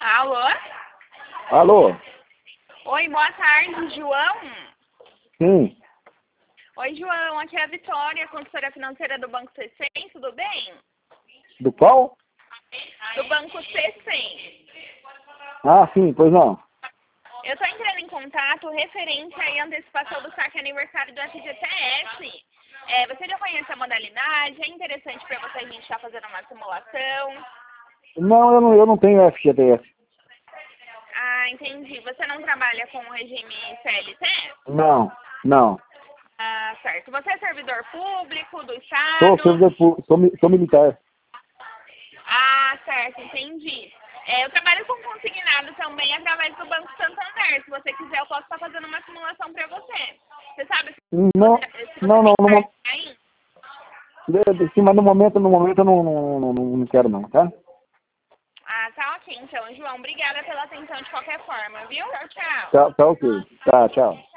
Alô? Alô? Oi, boa tarde, João. Sim. Oi, João, aqui é a Vitória, consultora financeira do Banco C100, tudo bem? Do qual? Do Banco C100. Ah, sim, pois não. Eu estou entrando em contato referente aí à antecipação do saque aniversário do FGTS. Você já conhece a modalidade? É interessante para você a gente estar fazendo uma simulação? Não, eu não tenho FGTS. Ah, entendi. Você não trabalha com o regime CLT? Não, não. Ah, certo. Você é servidor público do Sou Estado? servidor público, sou militar. Ah, certo, entendi. Eu trabalho com consignado também através do Banco Santander. Se você quiser, eu posso estar fazendo uma simulação para você. Você sabe se Não, você não, tem carta aí? sim, mas no momento eu não quero não, tá? Ah, tá ok. Então, João, obrigada pela atenção de qualquer forma, viu? Tchau, tchau. Tá ok. Tá, tchau.